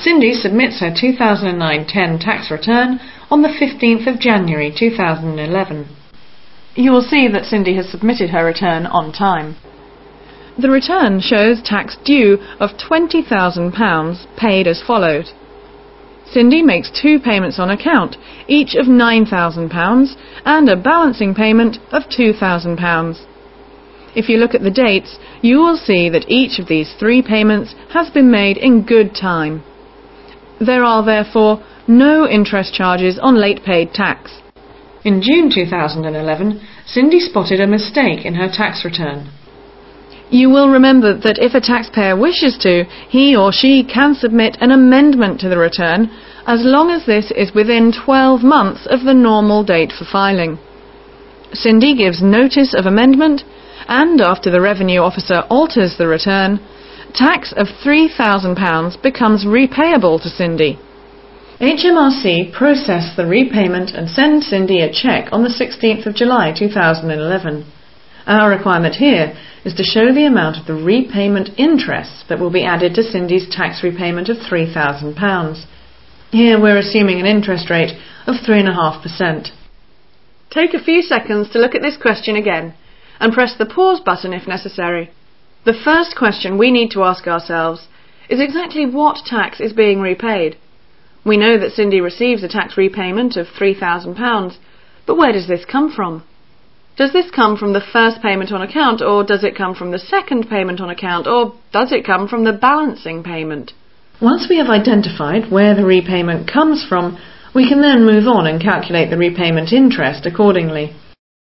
Cindy submits her 2009-10 tax return on the 15th of January 2011. You will see that Cindy has submitted her return on time. The return shows tax due of £20,000 paid as followed. Cindy makes two payments on account, each of £9,000 and a balancing payment of £2,000. If you look at the dates, you will see that each of these three payments has been made in good time. There are therefore no interest charges on late paid tax. In June 2011, Cindy spotted a mistake in her tax return. You will remember that if a taxpayer wishes to, he or she can submit an amendment to the return as long as this is within 12 months of the normal date for filing. Cindy gives notice of amendment, and after the Revenue Officer alters the return, tax of £3,000 becomes repayable to Cindy. HMRC process the repayment and send Cindy a cheque on the 16th of July 2011. Our requirement here is to show the amount of the repayment interest that will be added to Cindy's tax repayment of £3,000. Here we're assuming an interest rate of 3.5%. Take a few seconds to look at this question again and press the pause button if necessary. The first question we need to ask ourselves is exactly what tax is being repaid. We know that Cindy receives a tax repayment of £3,000, but where does this come from? Does this come from the first payment on account, or does it come from the second payment on account, or does it come from the balancing payment? Once we have identified where the repayment comes from, we can then move on and calculate the repayment interest accordingly.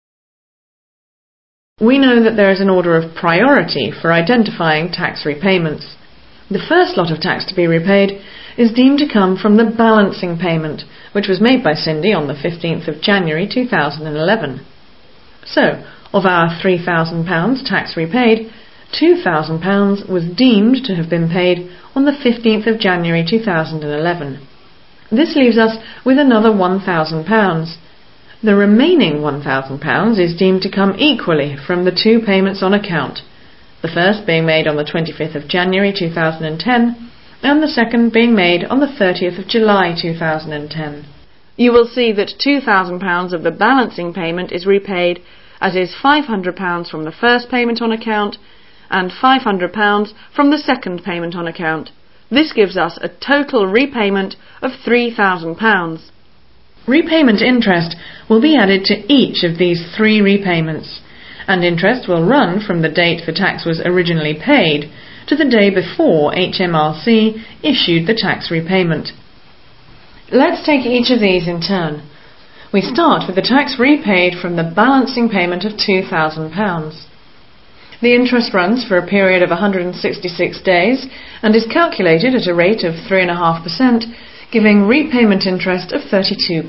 We know that there is an order of priority for identifying tax repayments. The first lot of tax to be repaid is deemed to come from the balancing payment, which was made by Cindy on the 15th of January 2011. So, of our £3,000 tax repaid, £2,000 was deemed to have been paid on the 15th of January 2011. This leaves us with another £1,000. The remaining £1,000 is deemed to come equally from the two payments on account, the first being made on the 25th of January 2010 and the second being made on the 30th of July 2010. You will see that £2,000 of the balancing payment is repaid, as is £500 from the first payment on account and £500 from the second payment on account. This gives us a total repayment of £3,000. Repayment interest will be added to each of these three repayments, and interest will run from the date the tax was originally paid to the day before HMRC issued the tax repayment. Let's take each of these in turn. We start with the tax repaid from the balancing payment of £2,000. The interest runs for a period of 166 days and is calculated at a rate of 3.5%, giving repayment interest of £32.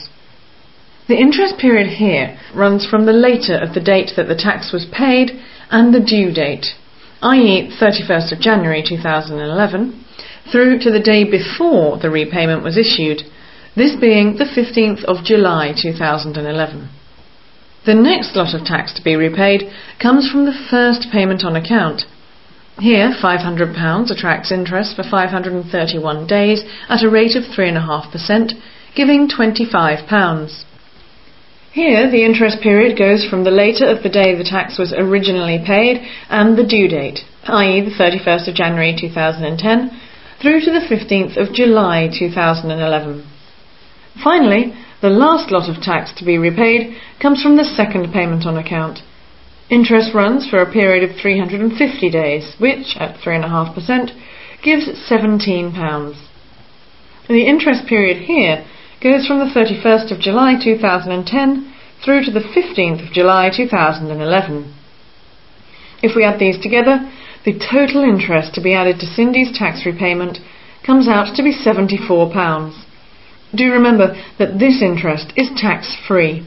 The interest period here runs from the later of the date that the tax was paid and the due date, i.e. 31st of January 2011, through to the day before the repayment was issued, this being the 15th of July 2011. The next lot of tax to be repaid comes from the first payment on account. Here, £500 attracts interest for 531 days at a rate of 3.5%, giving £25. Here, the interest period goes from the later of the day the tax was originally paid and the due date, i.e. the 31st of January 2010, through to the 15th of July 2011. Finally, the last lot of tax to be repaid comes from the second payment on account. Interest runs for a period of 350 days, which, at 3.5%, gives £17. The interest period here goes from the 31st of July 2010 through to the 15th of July 2011. If we add these together, the total interest to be added to Cindy's tax repayment comes out to be £74. Do remember that this interest is tax-free.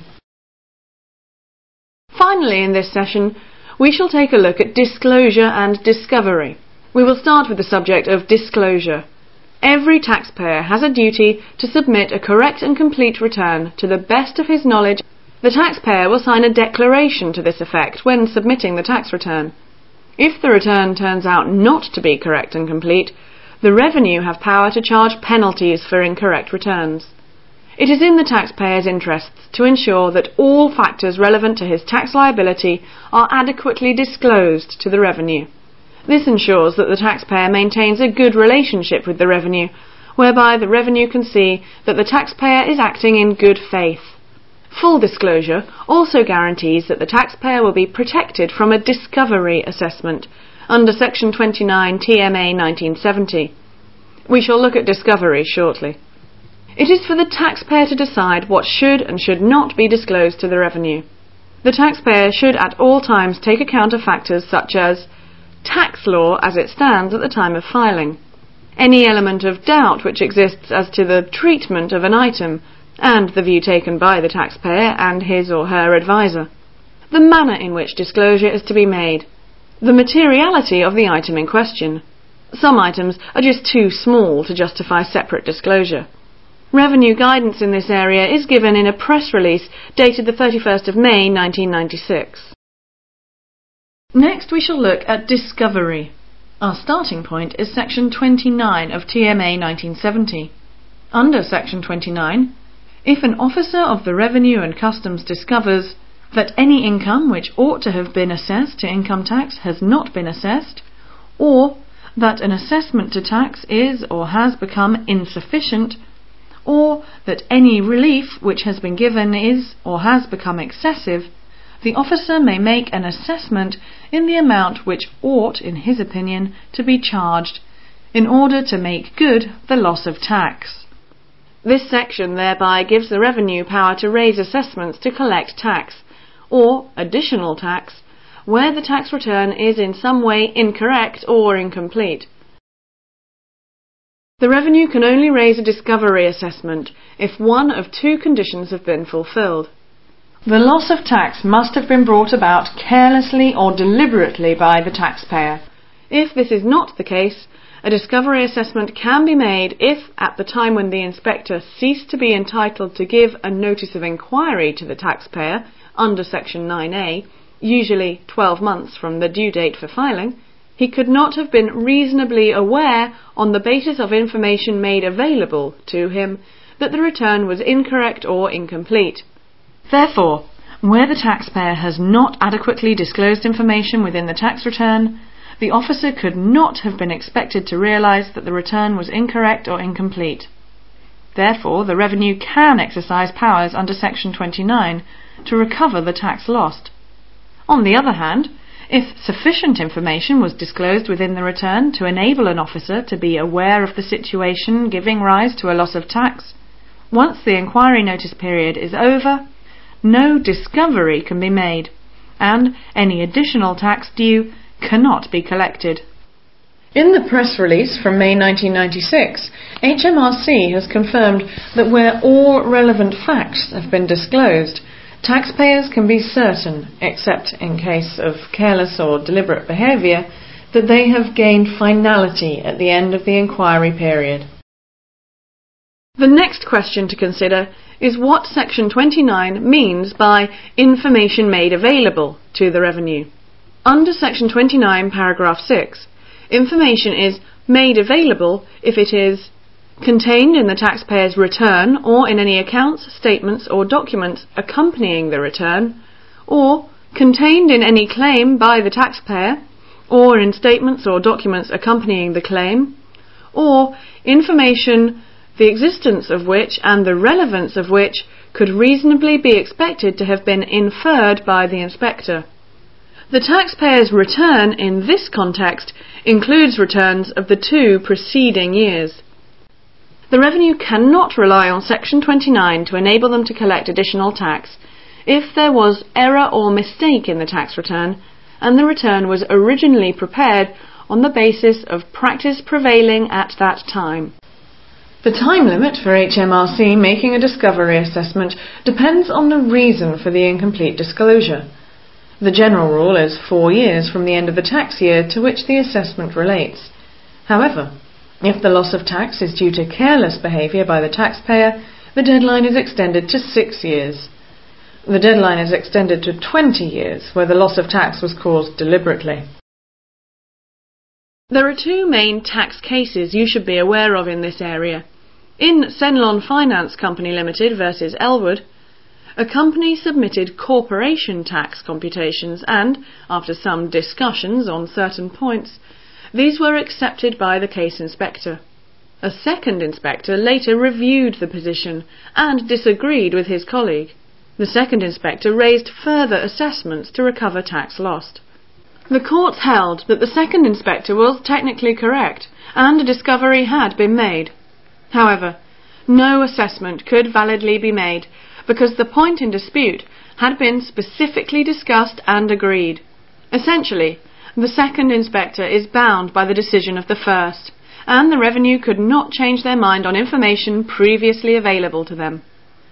Finally, in this session, we shall take a look at disclosure and discovery. We will start with the subject of disclosure. Every taxpayer has a duty to submit a correct and complete return to the best of his knowledge. The taxpayer will sign a declaration to this effect when submitting the tax return. If the return turns out not to be correct and complete, The revenue have power to charge penalties for incorrect returns. It is in the taxpayer's interests to ensure that all factors relevant to his tax liability are adequately disclosed to the revenue. This ensures that the taxpayer maintains a good relationship with the revenue, whereby the revenue can see that the taxpayer is acting in good faith. Full disclosure also guarantees that the taxpayer will be protected from a discovery assessment under Section 29 TMA 1970. We shall look at discovery shortly. It is for the taxpayer to decide what should and should not be disclosed to the revenue. The taxpayer should at all times take account of factors such as tax law as it stands at the time of filing, any element of doubt which exists as to the treatment of an item, and the view taken by the taxpayer and his or her advisor, the manner in which disclosure is to be made, the materiality of the item in question. Some items are just too small to justify separate disclosure. Revenue guidance in this area is given in a press release dated the 31st of May 1996. Next we shall look at discovery. Our starting point is Section 29 of TMA 1970. Under Section 29, if an officer of the Revenue and Customs discovers that any income which ought to have been assessed to income tax has not been assessed, or that an assessment to tax is or has become insufficient, or that any relief which has been given is or has become excessive, the officer may make an assessment in the amount which ought, in his opinion, to be charged, in order to make good the loss of tax. This section thereby gives the revenue power to raise assessments to collect tax, or additional tax, where the tax return is in some way incorrect or incomplete. The revenue can only raise a discovery assessment if one of two conditions have been fulfilled. The loss of tax must have been brought about carelessly or deliberately by the taxpayer. If this is not the case, a discovery assessment can be made if, at the time when the inspector ceased to be entitled to give a notice of inquiry to the taxpayer under Section 9A, usually 12 months from the due date for filing, he could not have been reasonably aware, on the basis of information made available to him, that the return was incorrect or incomplete. Therefore, where the taxpayer has not adequately disclosed information within the tax return, the officer could not have been expected to realise that the return was incorrect or incomplete. Therefore, the revenue can exercise powers under Section 29 to recover the tax lost. On the other hand, if sufficient information was disclosed within the return to enable an officer to be aware of the situation giving rise to a loss of tax, once the inquiry notice period is over, no discovery can be made, and any additional tax due cannot be collected. In the press release from May 1996, HMRC has confirmed that where all relevant facts have been disclosed, taxpayers can be certain, except in case of careless or deliberate behaviour, that they have gained finality at the end of the inquiry period. The next question to consider is what Section 29 means by information made available to the revenue. Under Section 29, paragraph 6, information is made available if it is contained in the taxpayer's return or in any accounts, statements or documents accompanying the return, or contained in any claim by the taxpayer, or in statements or documents accompanying the claim, or information the existence of which and the relevance of which could reasonably be expected to have been inferred by the inspector. The taxpayer's return in this context includes returns of the 2 preceding years. The revenue cannot rely on Section 29 to enable them to collect additional tax if there was error or mistake in the tax return and the return was originally prepared on the basis of practice prevailing at that time. The time limit for HMRC making a discovery assessment depends on the reason for the incomplete disclosure. The general rule is 4 years from the end of the tax year to which the assessment relates. However, if the loss of tax is due to careless behaviour by the taxpayer, the deadline is extended to 6 years. The deadline is extended to 20 years where the loss of tax was caused deliberately. There are two main tax cases you should be aware of in this area. In Cenlon Finance Company Limited versus Elwood, a company submitted corporation tax computations and, after some discussions on certain points, these were accepted by the case inspector. A second inspector later reviewed the position and disagreed with his colleague. The second inspector raised further assessments to recover tax lost. The courts held that the second inspector was technically correct and a discovery had been made. However, no assessment could validly be made because the point in dispute had been specifically discussed and agreed. Essentially, the second inspector is bound by the decision of the first, and the Revenue could not change their mind on information previously available to them.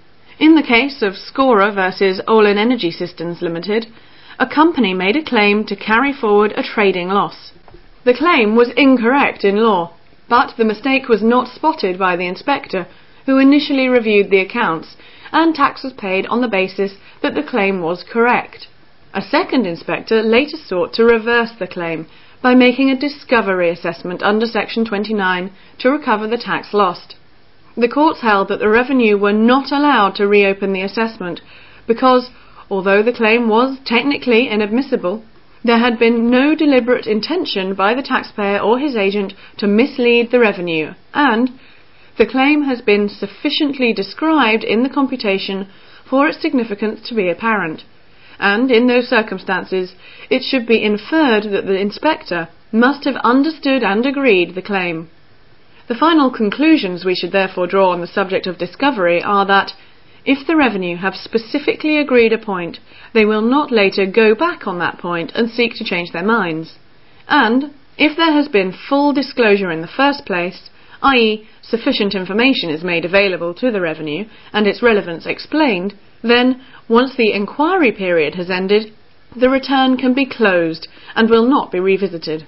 In the case of Scorer versus Olin Energy Systems Limited, a company made a claim to carry forward a trading loss. The claim was incorrect in law, but the mistake was not spotted by the inspector, who initially reviewed the accounts, and tax was paid on the basis that the claim was correct. A second inspector later sought to reverse the claim by making a discovery assessment under Section 29 to recover the tax lost. The courts held that the Revenue were not allowed to reopen the assessment because, although the claim was technically inadmissible, there had been no deliberate intention by the taxpayer or his agent to mislead the Revenue, and the claim has been sufficiently described in the computation for its significance to be apparent, and in those circumstances it should be inferred that the inspector must have understood and agreed the claim. The final conclusions we should therefore draw on the subject of discovery are that, if the Revenue have specifically agreed a point, they will not later go back on that point and seek to change their minds. And, if there has been full disclosure in the first place, i.e. sufficient information is made available to the Revenue and its relevance explained, then, once the inquiry period has ended, the return can be closed and will not be revisited.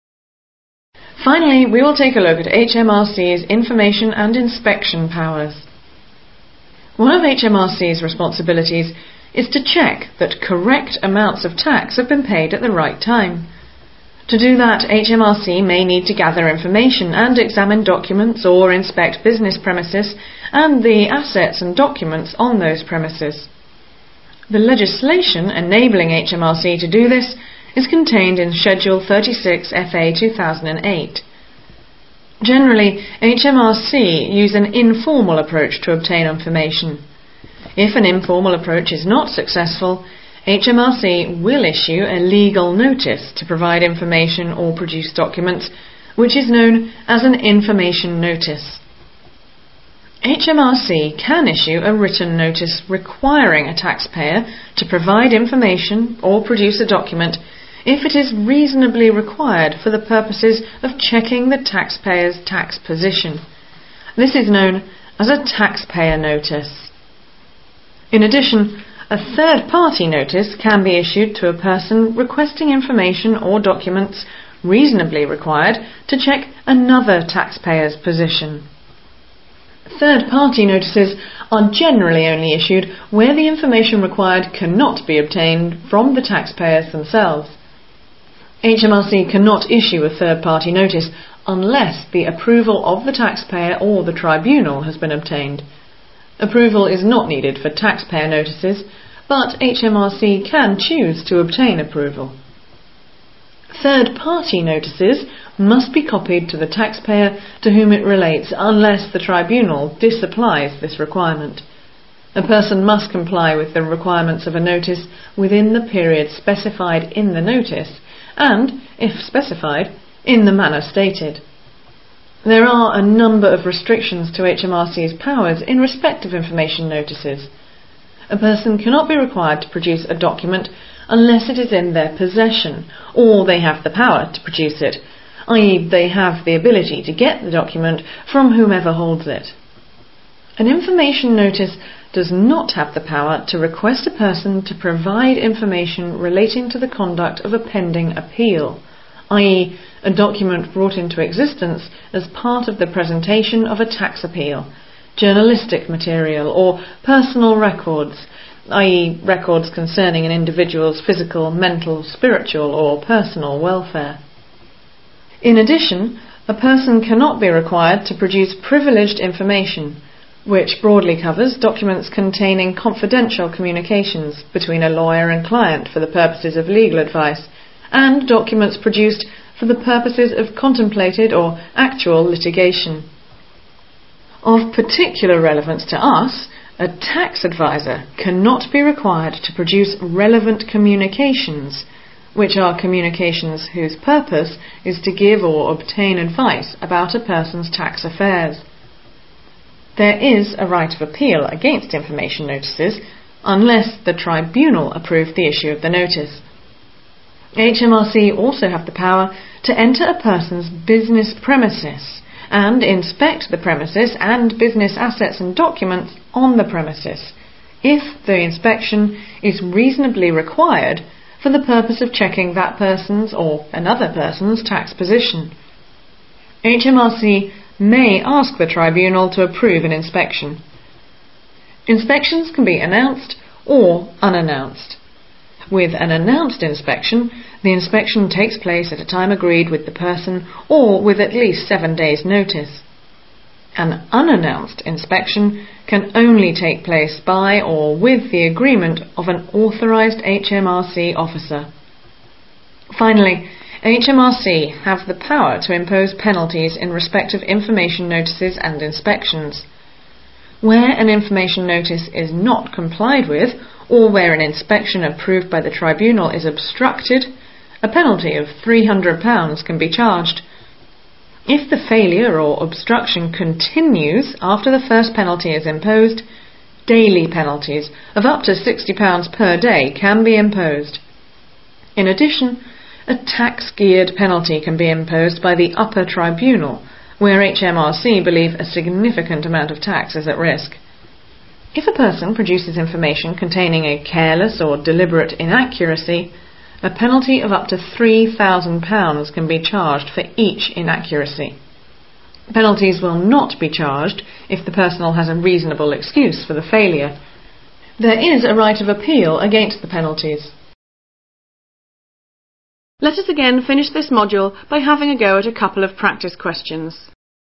Finally, we will take a look at HMRC's information and inspection powers. One of HMRC's responsibilities is to check that correct amounts of tax have been paid at the right time. To do that, HMRC may need to gather information and examine documents or inspect business premises and the assets and documents on those premises. The legislation enabling HMRC to do this is contained in Schedule 36 FA 2008. Generally, HMRC use an informal approach to obtain information. If an informal approach is not successful, HMRC will issue a legal notice to provide information or produce documents, which is known as an information notice. HMRC can issue a written notice requiring a taxpayer to provide information or produce a document if it is reasonably required for the purposes of checking the taxpayer's tax position. This is known as a taxpayer notice. In addition, a third-party notice can be issued to a person requesting information or documents reasonably required to check another taxpayer's position. Third-party notices are generally only issued where the information required cannot be obtained from the taxpayers themselves. HMRC cannot issue a third-party notice unless the approval of the taxpayer or the tribunal has been obtained. Approval is not needed for taxpayer notices, but HMRC can choose to obtain approval. Third-party notices must be copied to the taxpayer to whom it relates unless the tribunal disapplies this requirement. A person must comply with the requirements of a notice within the period specified in the notice and, if specified, in the manner stated. There are a number of restrictions to HMRC's powers in respect of information notices. A person cannot be required to produce a document unless it is in their possession, or they have the power to produce it, i.e. they have the ability to get the document from whomever holds it. An information notice does not have the power to request a person to provide information relating to the conduct of a pending appeal, i.e. a document brought into existence as part of the presentation of a tax appeal, journalistic material, or personal records, i.e. records concerning an individual's physical, mental, spiritual, or personal welfare. In addition, a person cannot be required to produce privileged information, which broadly covers documents containing confidential communications between a lawyer and client for the purposes of legal advice, and documents produced for the purposes of contemplated or actual litigation. Of particular relevance to us, a tax advisor cannot be required to produce relevant communications, which are communications whose purpose is to give or obtain advice about a person's tax affairs. There is a right of appeal against information notices unless the tribunal approved the issue of the notice. HMRC also have the power to enter a person's business premises and inspect the premises and business assets and documents on the premises, if the inspection is reasonably required for the purpose of checking that person's or another person's tax position. HMRC may ask the tribunal to approve an inspection. Inspections can be announced or unannounced. With an announced inspection, the inspection takes place at a time agreed with the person or with at least 7 days' notice. An unannounced inspection can only take place by or with the agreement of an authorised HMRC officer. Finally, HMRC have the power to impose penalties in respect of information notices and inspections. Where an information notice is not complied with, or where an inspection approved by the tribunal is obstructed, a penalty of £300 can be charged. If the failure or obstruction continues after the first penalty is imposed, daily penalties of up to £60 per day can be imposed. In addition, a tax-geared penalty can be imposed by the upper tribunal, where HMRC believe a significant amount of tax is at risk. If a person produces information containing a careless or deliberate inaccuracy, a penalty of up to £3,000 can be charged for each inaccuracy. Penalties will not be charged if the person has a reasonable excuse for the failure. There is a right of appeal against the penalties. Let us again finish this module by having a go at a couple of practice questions.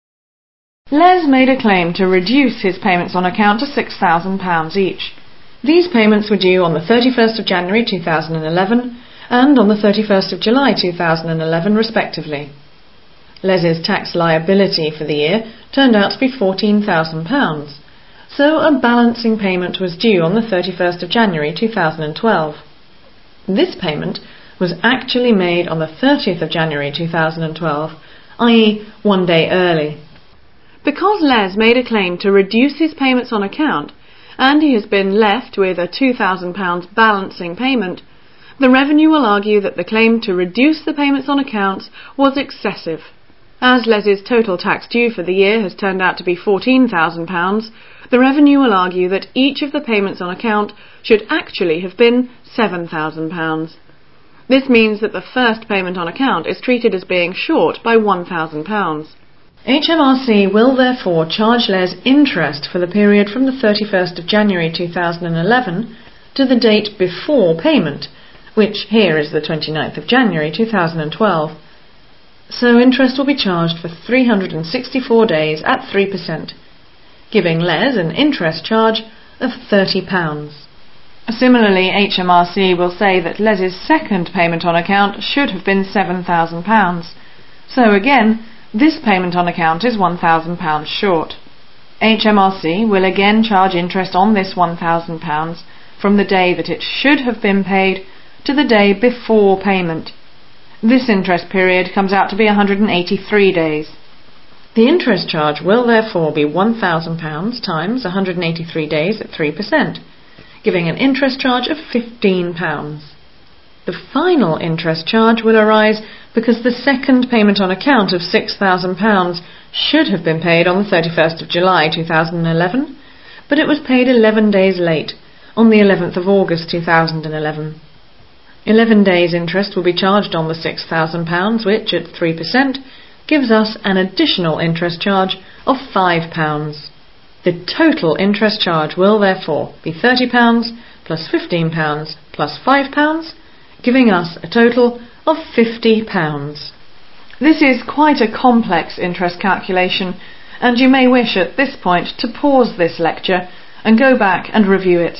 Les made a claim to reduce his payments on account to £6,000 each. These payments were due on the 31st of January 2011 and on the 31st of July 2011 respectively. Les's tax liability for the year turned out to be £14,000, so a balancing payment was due on the 31st of January 2012. This payment was actually made on the 30th of January 2012, i.e. 1 day early. Because Les made a claim to reduce his payments on account, and he has been left with a £2,000 balancing payment, the Revenue will argue that the claim to reduce the payments on accounts was excessive. As Les's total tax due for the year has turned out to be £14,000, the Revenue will argue that each of the payments on account should actually have been £7,000. This means that the first payment on account is treated as being short by £1,000. HMRC will therefore charge Les interest for the period from the 31st of January 2011 to the date before payment, which here is the 29th of January 2012. So interest will be charged for 364 days at 3%, giving Les an interest charge of £30. Similarly, HMRC will say that Les's second payment on account should have been £7,000. So again, this payment on account is £1,000 short. HMRC will again charge interest on this £1,000 from the day that it should have been paid to the day before payment. This interest period comes out to be 183 days. The interest charge will therefore be £1,000 times 183 days at 3%, giving an interest charge of £15. The final interest charge will arise because the second payment on account of £6,000 should have been paid on the 31st of July 2011, but it was paid 11 days late, on the 11th of August 2011. 11 days interest will be charged on the £6,000, which, at 3%, gives us an additional interest charge of £5. The total interest charge will therefore be £30 plus £15 plus £5, giving us a total of £50. This is quite a complex interest calculation, and you may wish at this point to pause this lecture and go back and review it.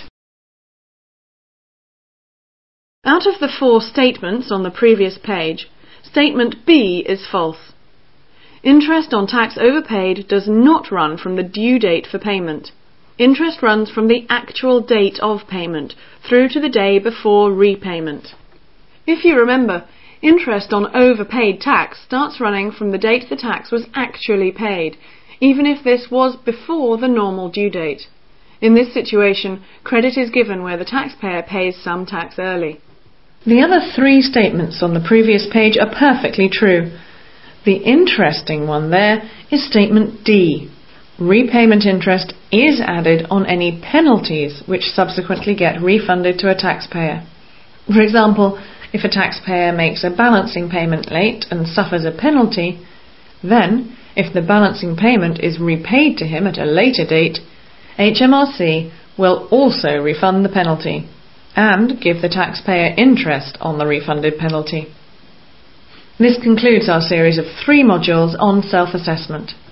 Out of the 4 statements on the previous page, statement B is false. Interest on tax overpaid does not run from the due date for payment. Interest runs from the actual date of payment through to the day before repayment. If you remember, interest on overpaid tax starts running from the date the tax was actually paid, even if this was before the normal due date. In this situation, credit is given where the taxpayer pays some tax early. The other 3 statements on the previous page are perfectly true. The interesting one there is statement D. Repayment interest is added on any penalties which subsequently get refunded to a taxpayer. For example, if a taxpayer makes a balancing payment late and suffers a penalty, then, if the balancing payment is repaid to him at a later date, HMRC will also refund the penalty and give the taxpayer interest on the refunded penalty. This concludes our series of 3 modules on self-assessment.